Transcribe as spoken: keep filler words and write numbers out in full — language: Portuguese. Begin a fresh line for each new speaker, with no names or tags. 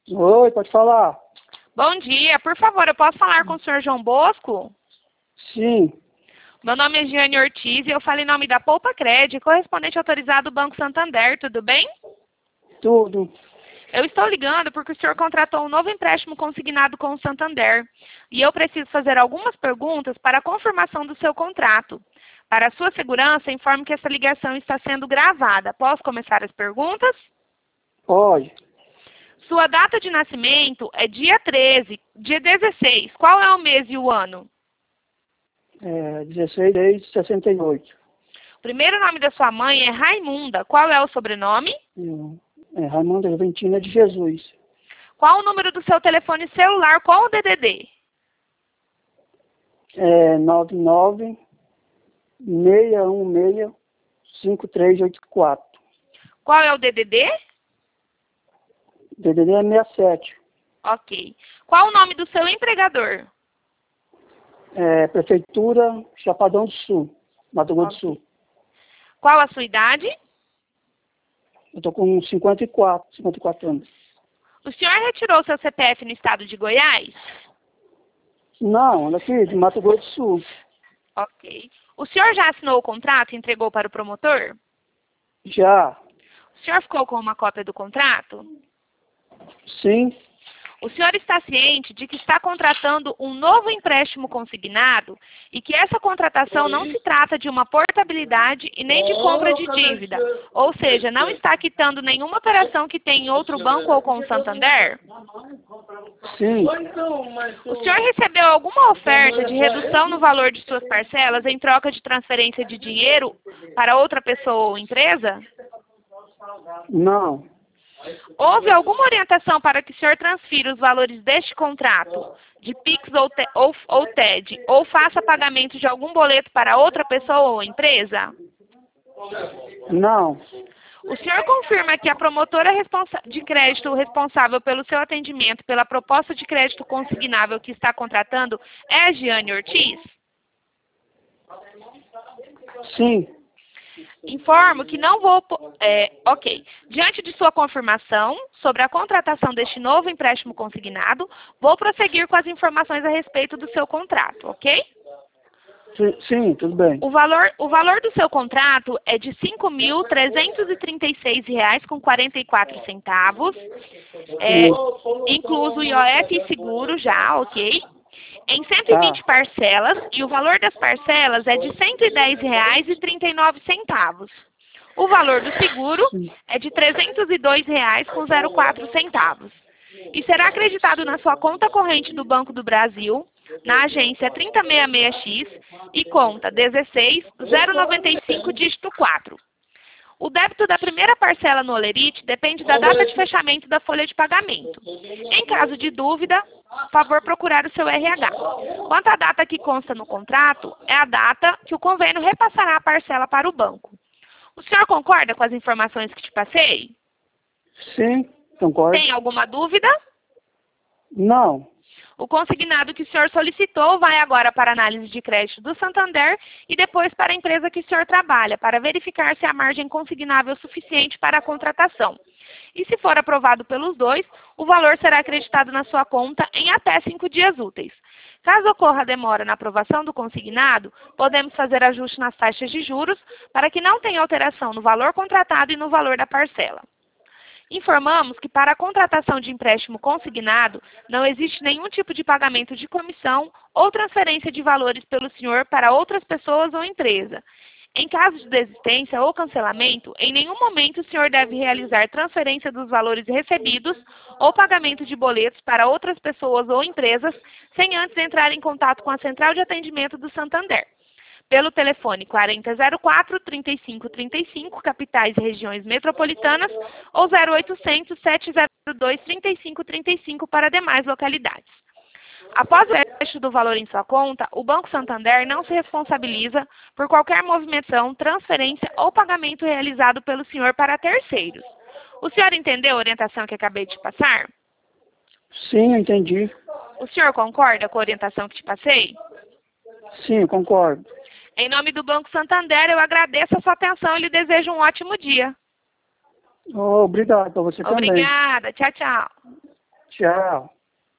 Oi, pode falar?
Bom dia, por favor, eu posso falar com o senhor João Bosco?
Sim.
Meu nome é Giane Ortiz e eu falo em nome da Poupa Cred, correspondente autorizado do Banco Santander, tudo bem?
Tudo.
Eu estou ligando porque o senhor contratou um novo empréstimo consignado com o Santander e eu preciso fazer algumas perguntas para a confirmação do seu contrato. Para a sua segurança, informo que essa ligação está sendo gravada. Posso começar as perguntas?
Pode.
Sua data de nascimento é dia treze, dia dezesseis. Qual é o mês e o ano?
É, dezesseis de sessenta e oito.
O primeiro nome da sua mãe é Raimunda. Qual é o sobrenome?
É, Raimunda Juventina de Jesus.
Qual o número do seu telefone celular com o D D D?
É nove nove seis um seis cinco três oito quatro.
Qual é o D D D?
D D D é sessenta e sete.
Ok. Qual o nome do seu empregador?
É, Prefeitura Chapadão do Sul, Mato Grosso do Sul.
Qual a sua idade?
Eu tô com cinquenta e quatro, cinquenta e quatro anos.
O senhor retirou seu C P F no estado de Goiás?
Não, daqui de Mato Grosso do Sul.
Ok. O senhor já assinou o contrato e entregou para o promotor?
Já.
O senhor ficou com uma cópia do contrato?
Sim.
O senhor está ciente de que está contratando um novo empréstimo consignado e que essa contratação não se trata de uma portabilidade e nem de compra de dívida, ou seja, não está quitando nenhuma operação que tem em outro banco ou com o Santander?
Sim.
O senhor recebeu alguma oferta de redução no valor de suas parcelas em troca de transferência de dinheiro para outra pessoa ou empresa?
Não.
Houve alguma orientação para que o senhor transfira os valores deste contrato, de Pix ou, te, ou, ou T E D, ou faça pagamento de algum boleto para outra pessoa ou empresa?
Não.
O senhor confirma que a promotora responsa- de crédito responsável pelo seu atendimento pela proposta de crédito consignável que está contratando é a Giane Ortiz?
Sim.
Informo que não vou... É, ok. Diante de sua confirmação sobre a contratação deste novo empréstimo consignado, vou prosseguir com as informações a respeito do seu contrato, ok?
Sim, sim, tudo bem.
O valor, o valor do seu contrato é de cinco mil trezentos e trinta e seis reais com quarenta e quatro centavos, é, incluso I O F e seguro já, ok? Em cento e vinte
Tá.
parcelas, e o valor das parcelas é de cento e dez reais e trinta e nove centavos. O valor do seguro é de trezentos e dois reais com zero quatro centavos. E será acreditado na sua conta corrente do Banco do Brasil, na agência trinta sessenta e seis X e conta dezesseis zero noventa e cinco dígito quatro. O débito da primeira parcela no Olerite depende da data de fechamento da folha de pagamento. Em caso de dúvida, favor procurar o seu R H. Quanto à data que consta no contrato, é a data que o convênio repassará a parcela para o banco. O senhor concorda com as informações que te passei?
Sim, concordo.
Tem alguma dúvida?
Não.
O consignado que o senhor solicitou vai agora para a análise de crédito do Santander e depois para a empresa que o senhor trabalha, para verificar se a margem consignável é suficiente para a contratação. E se for aprovado pelos dois, o valor será acreditado na sua conta em até cinco dias úteis. Caso ocorra demora na aprovação do consignado, podemos fazer ajuste nas taxas de juros para que não tenha alteração no valor contratado e no valor da parcela. Informamos que para a contratação de empréstimo consignado, não existe nenhum tipo de pagamento de comissão ou transferência de valores pelo senhor para outras pessoas ou empresa. Em caso de desistência ou cancelamento, em nenhum momento o senhor deve realizar transferência dos valores recebidos ou pagamento de boletos para outras pessoas ou empresas, sem antes entrar em contato com a Central de Atendimento do Santander. Pelo telefone quarenta zero quatro, trinta e cinco trinta e cinco, capitais e regiões metropolitanas, ou zero oitocentos, sete zero dois, trinta e cinco trinta e cinco para demais localidades. Após o crédito do valor em sua conta, o Banco Santander não se responsabiliza por qualquer movimentação, transferência ou pagamento realizado pelo senhor para terceiros. O senhor entendeu a orientação que acabei de passar?
Sim, eu entendi.
O senhor concorda com a orientação que te passei?
Sim, eu concordo.
Em nome do Banco Santander, eu agradeço a sua atenção e lhe desejo um ótimo dia.
Oh, obrigado para você também.
Obrigada. Tchau, tchau.
Tchau.